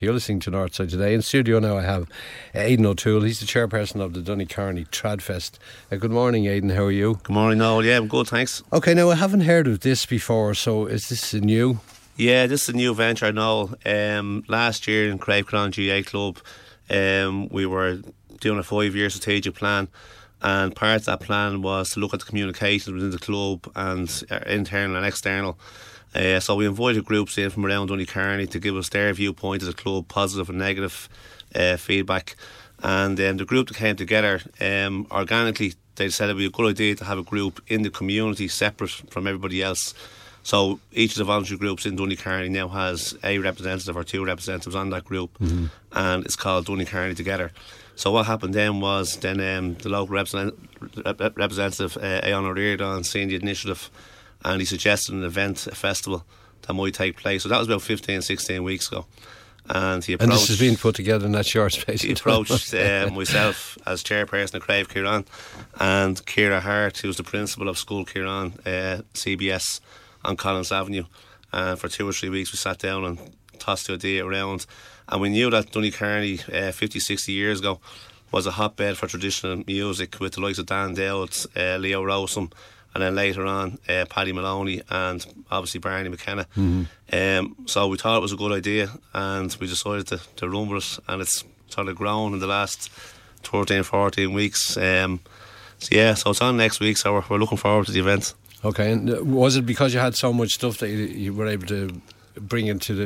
You're listening to Northside Today. In studio now I have Aidan O'Toole. He's the chairperson of the Donnycarney Tradfest. Good morning, Aidan. How are you? Good morning, Noel. Yeah, I'm good, thanks. Okay, now I haven't heard of this before, so is this new? Yeah, this is a new venture, Noel. Last year in Craigcrown GA Club, we were doing a 5-year strategic plan, and part of that plan was to look at the communications within the club and internal and external. So we invited groups in from around Donnycarney to give us their viewpoint as a club, positive and negative feedback. And the group that came together, organically, they said it would be a good idea to have a group in the community separate from everybody else. So each of the voluntary groups in Donnycarney now has a representative or 2 representatives on that group, and it's called Donnycarney Together. So what happened then was the local representative, Aon O'Riordan, seen the initiative, and he suggested an event, a festival that might take place. So that was about 15, 16 weeks ago. And he approached... And this has been put together in that short space. He approached myself as chairperson of Crave Kieran, and Ciara Hart, who's the principal of School Kieran, CBS on Collins Avenue. And for 2 or 3 weeks we sat down and tossed the idea around. And we knew that Donnycarney 50, 60 years ago was a hotbed for traditional music with the likes of Dan Dowd, Leo Rowsome, and then later on Paddy Maloney and obviously Barney McKenna. So we thought it was a good idea, and we decided to run with it, and it's sort of grown in the last 13, 14 weeks. So it's on next week, so we're looking forward to the event. Okay, and was it because you had so much stuff that you were able to bring it to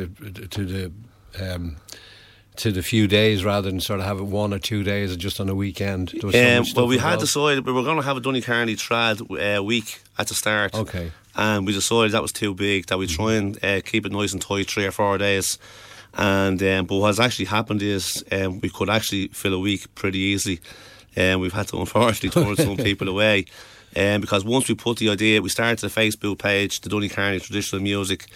the few days rather than sort of have it 1 or 2 days or just on a weekend? Well, we had decided we were going to have a Donnycarney Trad week at the start. Okay. And we decided that was too big, that we try and keep it nice and tight 3 or 4 days. And but what's actually happened is we could actually fill a week pretty easily. We've had to unfortunately turn some people away. Because once we put the idea, we started the Facebook page, the Donnycarney Traditional Music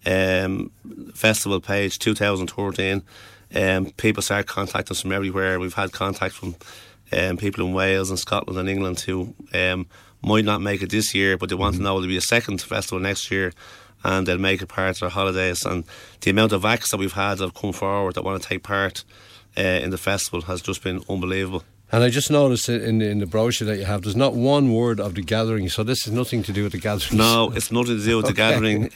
Festival page, 2013. People started contacting us from everywhere. We've had contact from people in Wales and Scotland and England who might not make it this year, but they want to know there'll be a second festival next year, and they'll make it part of their holidays. And the amount of acts that we've had that have come forward that want to take part in the festival has just been unbelievable. And I just noticed in the brochure that you have, there's not one word of the gathering, so this has nothing to do with the gathering. No, it's nothing to do with the gathering.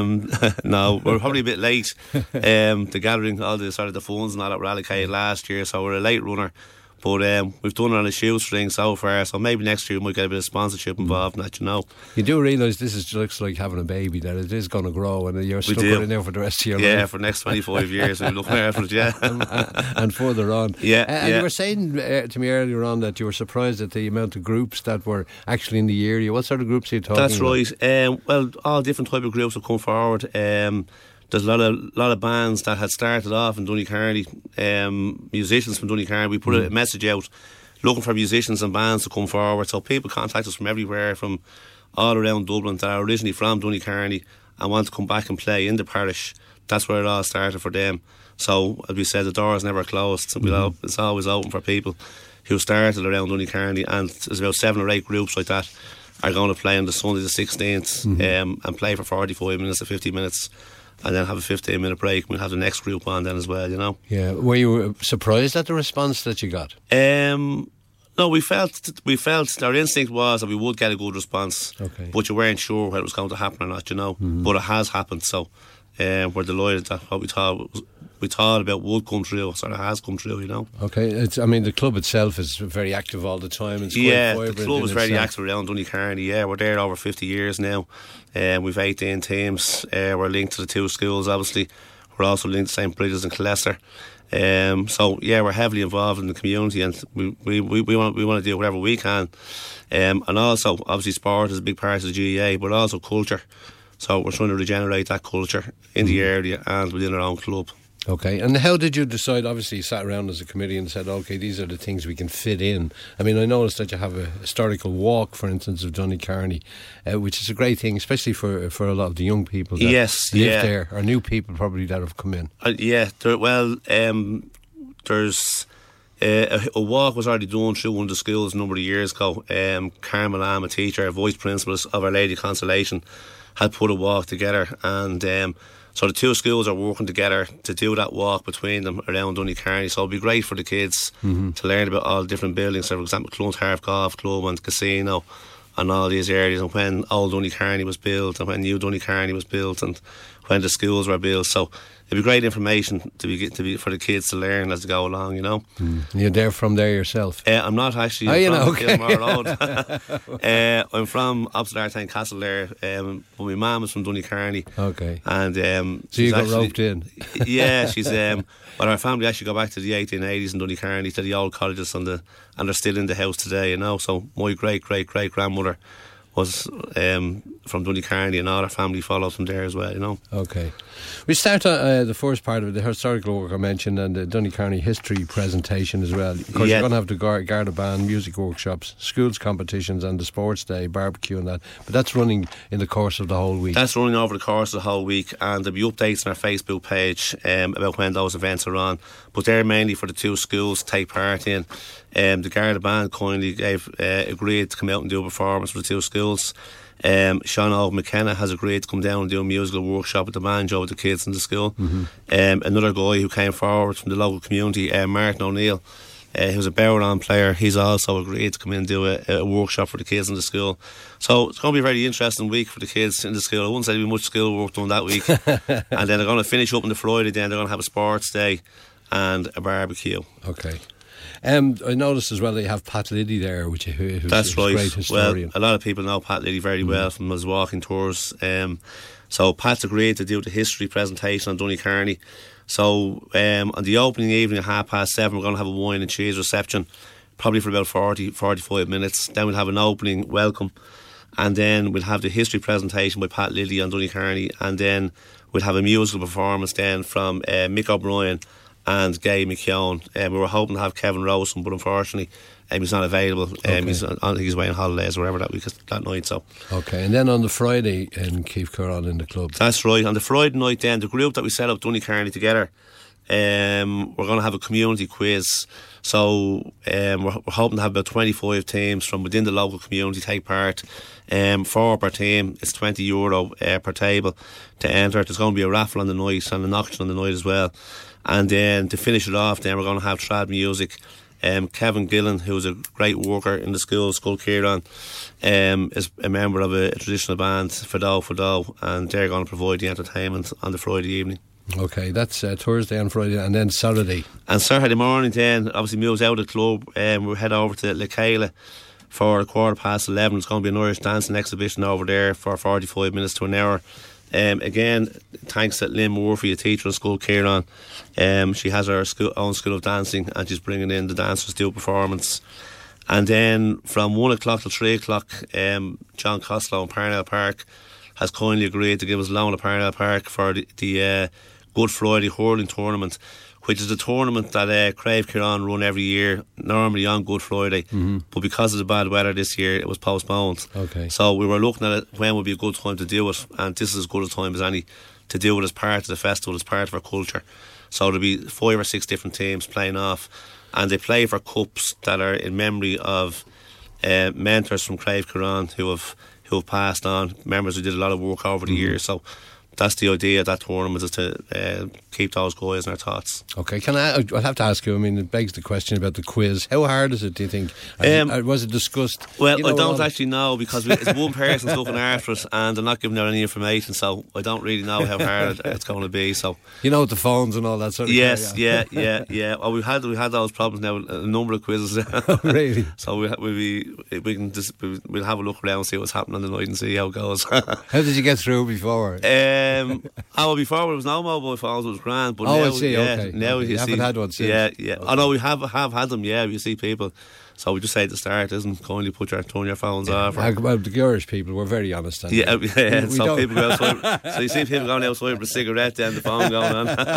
No, we're probably a bit late. The gathering, all the sort of the funds and all that were allocated last year, so we're a late runner. But we've done it on a shoestring so far, so maybe next year we might get a bit of sponsorship involved in that, you know. You do realise this is just like having a baby, that it is going to grow and you're stuck with it now for the rest of your life. Yeah, for the next 25 years we're looking after it, yeah. and further on. Yeah, you were saying to me earlier on that you were surprised at the amount of groups that were actually in the area. What sort of groups are you talking about? That's right. Well, all different type of groups have come forward. There's a lot of bands that had started off in Donnycarney, musicians from Donnycarney. We put a message out looking for musicians and bands to come forward. So people contact us from everywhere, from all around Dublin, that are originally from Donnycarney and want to come back and play in the parish. That's where it all started for them. So, as we said, the door is never closed. It's always open for people who started around Donnycarney, and there's about 7 or 8 groups like that are going to play on the Sunday the 16th and play for 45 minutes to 50 minutes. And then have a 15-minute break. We'll have the next group on then as well, you know. Yeah. Were you surprised at the response that you got? No, we felt our instinct was that we would get a good response. Okay. But you weren't sure whether it was going to happen or not, you know. But it has happened, so we're delighted that what we thought about would come true, so it has come true, you know. Okay. The club itself is very active all the time. It's the club is very active around Donnycarney. Yeah, we're there over 50 years now. We've 18 teams. We're linked to the 2 schools, obviously. We're also linked to St. Bridget's and Clester. So yeah, we're heavily involved in the community, and we want to do whatever we can. And also, obviously, sport is a big part of the GAA, but also culture. So we're trying to regenerate that culture in the area and within our own club. Okay, and how did you decide? Obviously you sat around as a committee and said, okay, these are the things we can fit in. I mean, I noticed that you have a historical walk, for instance, of Donnycarney, which is a great thing, especially for a lot of the young people that live there, or new people probably that have come in. There's a walk was already done through one of the schools a number of years ago. Carmel Lamb, a teacher, a vice principal of Our Lady Consolation, had put a walk together, and So the two schools are working together to do that walk between them around Dooney-Carney. So it'll be great for the kids to learn about all the different buildings. So, for example, Clontarf Golf Club and Casino and all these areas, and when old Dooney-Carney was built and when new Dooney-Carney was built and when the schools were built. So it'd be great information to be for the kids to learn as they go along, you know. You're there from there yourself? I'm not actually. Kilmore Road. I'm from opposite Artane Castle there, but my mum is from Dooney-Carney. Okay. And so you got roped in? Yeah, she's. But our family actually go back to the 1880s in Dooney-Carney, to the old cottages, and they're still in the house today, you know. So my great grandmother was from Dooney-Carney, and all our family followed from there as well, you know. Okay. We start the first part of the historical work I mentioned, and the Dooney-Carney history presentation as well. Of course, you're going to have the Garda Band, music workshops, schools competitions, and the sports day, barbecue and that. But that's running in the course of the whole week. That's running over the course of the whole week, and there'll be updates on our Facebook page about when those events are on. But they're mainly for the two schools to take part in. The Garda Band kindly agreed to come out and do a performance for the two schools. Sean O. McKenna has agreed to come down and do a musical workshop at the banjo with the kids in the school. Another guy who came forward from the local community, Martin O'Neill, who's a Bowron player, he's also agreed to come in and do a workshop for the kids in the school. So it's going to be a very interesting week for the kids in the school. I wouldn't say there'll be much school work done that week. And then they're going to finish up on the Friday, then they're going to have a sports day and a barbecue. Okay. I noticed as well that you have Pat Liddy there, who's That's right. A great historian. Well, a lot of people know Pat Liddy very well from his walking tours. So Pat's agreed to do the history presentation on Dooney-Carney. So on the opening evening at 7:30, we're going to have a wine and cheese reception, probably for about 45 minutes. Then we'll have an opening welcome, and then we'll have the history presentation by Pat Liddy on Dooney-Carney, and then we'll have a musical performance then from Mick O'Brien and Gay McKeown. We were hoping to have Kevin Rowson, but unfortunately he's not available. I think he's away on holidays or whatever that night. So okay, and then on the Friday in Keith Curran in the club. That's right. On the Friday night, then the group that we set up Dooney-Carney together, we're going to have a community quiz. So we're hoping to have about 25 teams from within the local community take part. 4 per team. It's €20 per table to enter. There's going to be a raffle on the night and an auction on the night as well. And then to finish it off, then we're going to have trad music. Kevin Gillen, who's a great worker in the school Kieran, is a member of a traditional band, Fado, and they're going to provide the entertainment on the Friday evening. Okay, that's Thursday and Friday, and then Saturday. And Saturday morning then, obviously moves out of the club, we'll head over to Lecala for 11:15. It's going to be an Irish dancing exhibition over there for 45 minutes to an hour. Again, thanks to Lynn Murphy, a teacher in school Kieran. She has her own school of dancing, and she's bringing in the dancers to do a performance. And then from 1 o'clock till 3 o'clock, John Costello in Parnell Park has kindly agreed to give us a loan at Parnell Park for the Good Friday hurling tournament, which is a tournament that Crave Kieran run every year, normally on Good Friday, but because of the bad weather this year, it was postponed. Okay. So we were looking at it, when would be a good time to do it, and this is as good a time as any to do it as part of the festival, as part of our culture. So there'll be 5 or 6 different teams playing off, and they play for cups that are in memory of mentors from Crave Kieran who have passed on, members who did a lot of work over the years. So that's the idea of that tournament, is to keep those guys in our thoughts. Okay, I'll have to ask you, I mean, it begs the question about the quiz. How hard is it, do you think? Was it discussed? Well, I don't actually know, because it's one person's looking after it and they're not giving out any information, so I don't really know how hard it's going to be. So you know, with the phones and all that sort of stuff. Yes, yeah. Well, we've had those problems now, a number of quizzes. Really? So we'll have a look around and see what's happening on the night and see how it goes. How did you get through before? Before there was no mobile phones, it was grand. But now, I see. Okay. Now you haven't had one since. Yeah. Okay. Oh no, we have had them. Yeah, you see people. So we just say at the start, isn't kindly turn your phones off. Well, the Irish people were very honest. Yeah. So people go outside. So you see people going outside with a cigarette and the phone going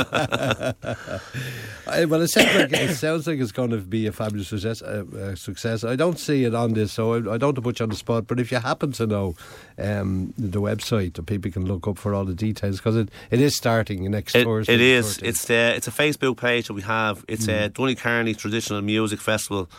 on. Well, it sounds like it's going to be a fabulous success. I don't see it on this, so I don't want to put you on the spot. But if you happen to know the website that people can look up for all the details, because it is starting next Thursday. It is. It's a Facebook page that we have. It's a Dooney-Carney Traditional Music Festival.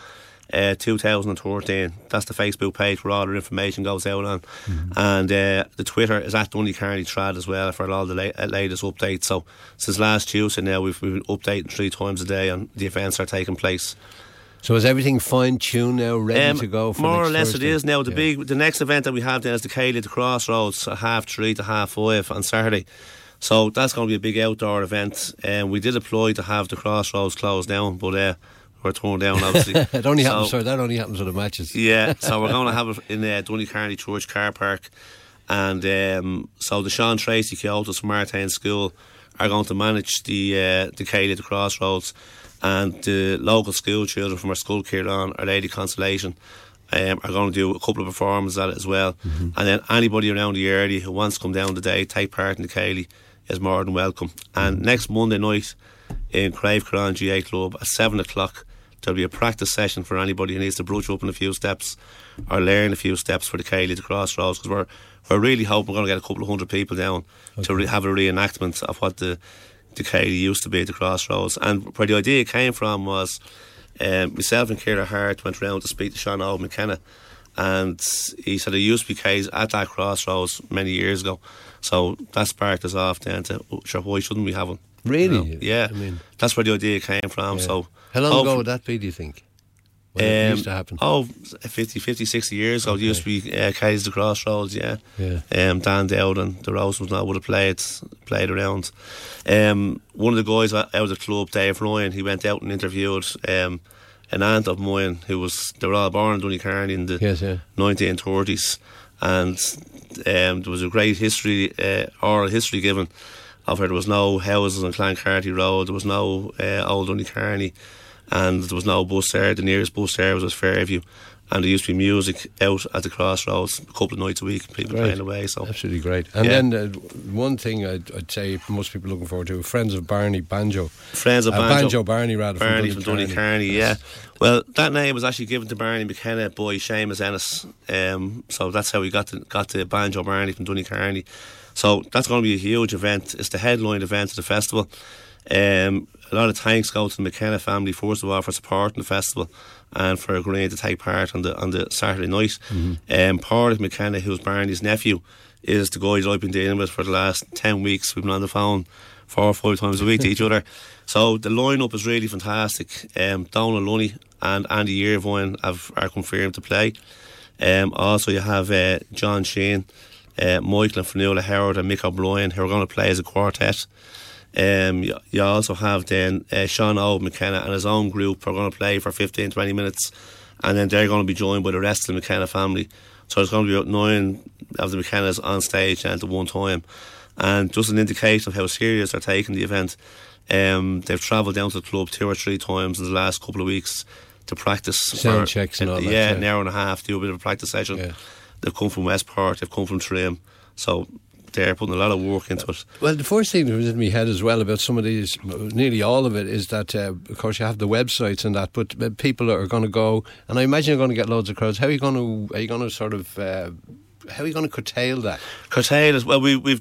2013. That's the Facebook page where all the information goes out on. And the Twitter is at Dooney Carney Trad as well for all the latest updates. So since last Tuesday now, we've been updating 3 times a day and the events are taking place. So is everything fine-tuned now, ready to go for more next or less Thursday? It is now. The next event that we have then is the Cayley at the Crossroads at 3:30 to 5:30 on Saturday. So that's going to be a big outdoor event. We did apply to have the Crossroads closed down, but we're torn down, obviously. That only happens with the matches. Yeah, so we're going to have it in Dooney Carney Church car park. And so the Sean Tracy Kyotos from Martine School are going to manage the Cayley at the Crossroads. And the local school children from our school, Kieran, Our Lady Consolation, are going to do a couple of performances at it as well. And then anybody around the area who wants to come down today, take part in the Cayley, is more than welcome. And next Monday night in Craigcron GA Club at 7 o'clock, there'll be a practice session for anybody who needs to brush up in a few steps or learn a few steps for the Cayley at the Crossroads, because we're really hoping we're going to get a couple of hundred people down to have a reenactment of what the Cayley used to be at the Crossroads. And where the idea came from was myself and Ciara Hart went round to speak to Sean O. McKenna, and he said there used to be Cayley at that Crossroads many years ago. So that sparked us off then to, sure, why shouldn't we have one? Really? You know? Yeah. I mean, that's where the idea came from. Yeah. So how long ago would that be, do you think? When it used to happen? 50, 60 years ago. It used to be Cayley's the Crossroads, yeah. Dan Dowd and the Rosemans now would have played around. One of the guys out of the club, Dave Ryan, he went out and interviewed an aunt of mine they were all born in Dooney Carney in the 1930s, and there was a great oral history given of her. There was no houses on Clancarty Road, there was no old Dooney Carney, and there was no bus there. The nearest bus there was Fairview, and there used to be music out at the Crossroads a couple of nights a week, people playing away. So absolutely great. And then one thing I'd say most people are looking forward to, Friends of Barney Banjo. Banjo Barney rather. Barney from Dooney Carney, yeah. Well, that name was actually given to Barney McKenna by Seamus Ennis. So that's how we got to Banjo Barney from Dooney Carney. So that's going to be a huge event. It's the headline event of the festival. A lot of thanks go to the McKenna family, first of all, for supporting the festival and for agreeing to take part on the Saturday night. Pádraig McKenna, who's Barney's nephew, is the guy that I've been dealing with for the last 10 weeks. We've been on the phone 4 or 5 times a week to each other. So the lineup is really fantastic. Donald Lunny and Andy Irvine are confirmed to play. Also you have John Sheen, Michael and Fionnuala Howard and Mick O'Brien, who are going to play as a quartet. You also have then Sean O. McKenna and his own group are going to play for 15-20 minutes, and then they're going to be joined by the rest of the McKenna family. So there's going to be about 9 of the McKennas on stage at one time, and just an indication of how serious they're taking the event. They've travelled down to the club 2 or 3 times in the last couple of weeks to practice sound checks and all that. Yeah, an hour and a half, do a bit of a practice session. They've come from Westport, they've come from Trim, so they're putting a lot of work into it. Well, the first thing that was in my head as well about some of these, nearly all of it, is that of course you have the websites and that, but people are going to go, and I imagine you're going to get loads of crowds. How are you going to sort of how are you going to curtail that? Curtail is, well, we've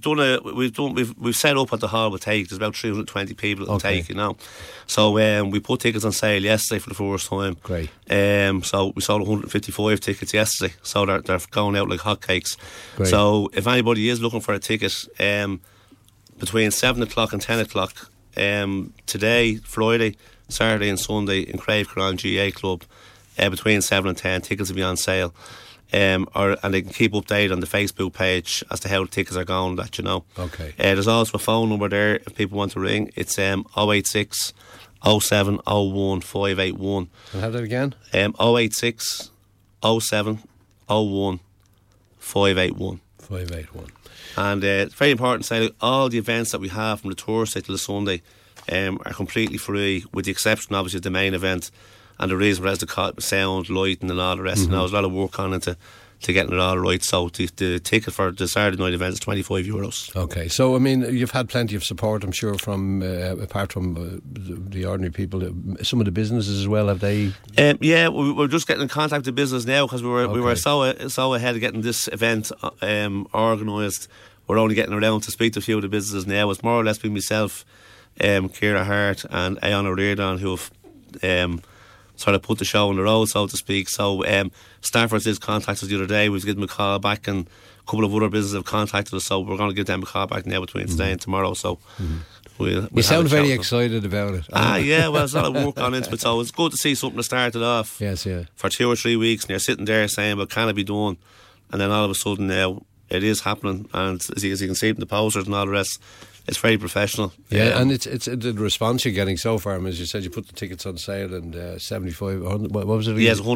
set up what the hall will take. There's about 320 people it'll take, you know. So we put tickets on sale yesterday for the first time. Great. So we sold 155 tickets yesterday. So they're going out like hotcakes. Great. So if anybody is looking for a ticket, between 7 o'clock and 10 o'clock today, Friday, Saturday and Sunday in Craigcron GA Club, between 7 and 10, tickets will be on sale. And they can keep updated on the Facebook page as to how the tickets are going, that you know. Okay. There's also a phone number there if people want to ring. It's 086 07 01 581. I'll have that again. 086 07 01 581. 581. And it's very important to say that all the events that we have from the Thursday to the Sunday are completely free, with the exception obviously of the main event. And the reason for that is the sound, lighting and all the rest. And there's a lot of work on it to getting it all right. So the ticket for the Saturday night event is €25. Okay, so I mean, you've had plenty of support, I'm sure, from apart from the ordinary people, some of the businesses as well. Have they? Yeah, we're just getting in contact with the business now, because we were so ahead of getting this event organised. We're only getting around to speak to a few of the businesses now. It's more or less been myself, Ciara Hart and Ayanna Reardon, who have sort of put the show on the road, so to speak. So Stafford did contact us the other day. We was giving them a call back, and a couple of other businesses have contacted us, so we're going to give them a call back now between today and tomorrow. So we'll you sound very excited about it. Yeah, well, there's a lot of work on into it, so it's good to see something that started off for 2 or 3 weeks, and you're sitting there saying, well, can it be done? And then all of a sudden now it is happening, and as you can see from the posters and all the rest, it's very professional. Yeah, and it's the response you're getting so far. I mean, as you said, you put the tickets on sale, and 75, what was it? Yeah, it's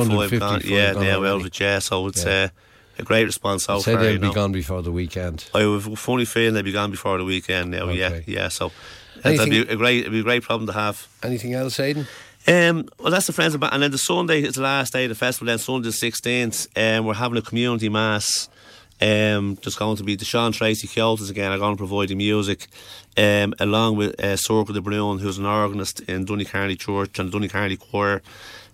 155 yeah, now out of it, yeah. So it's a great response so far. Say they'll be gone before the weekend. I have a funny feeling they'll be gone before the weekend now. Okay. Yeah. So it'd be a great problem to have. Anything else, Aidan? Well, that's the Friends of Bath, and then the Sunday is the last day of the festival. Then Sunday the 16th, we're having a community mass. Just going to be the Sean Tracy Kyotos again. I'm going to provide the music, along with Circle de Brune, who's an organist in Donnycarney Church and the Donnycarney Choir.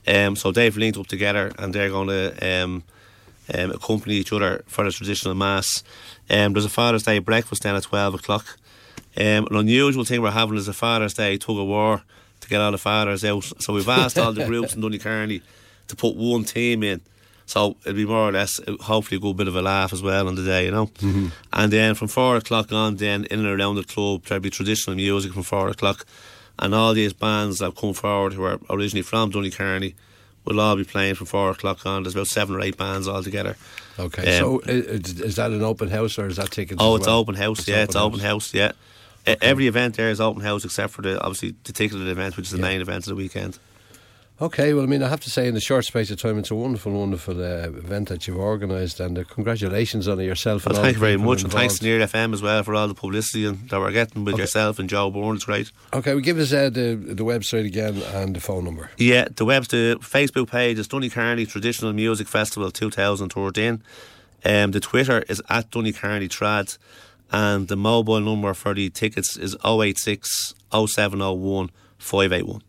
So they've linked up together, and they're going to accompany each other for the traditional mass. There's a Father's Day breakfast then at 12 o'clock. An unusual thing we're having is a Father's Day tug of war to get all the fathers out. So we've asked all the groups in Donnycarney to put one team in. So it'll be more or less, hopefully, a good bit of a laugh as well on the day, you know. Mm-hmm. And then from 4 o'clock on, then in and around the club, there'll be traditional music from 4 o'clock. And all these bands that have come forward who are originally from Donnycarney will all be playing from 4 o'clock on. There's about 7 or 8 bands altogether. Okay, so is that an open house, or is that tickets? Oh, it's open house, it's open house, yeah. Okay. Every event there is open house except for the ticketed event, which is the main event of the weekend. Okay, well, I mean, I have to say, in a short space of time, it's a wonderful event that you've organised, and congratulations on it yourself. Well, thank you very much, and thanks to Near FM as well for all the publicity that we're getting with yourself and Joe Bourne. It's great. Okay, well, give us the website again and the phone number. Yeah, the Facebook page is Donnycarney Traditional Music Festival 2013. The Twitter is at Donnycarney Trad, and the mobile number for the tickets is 086 0701 581.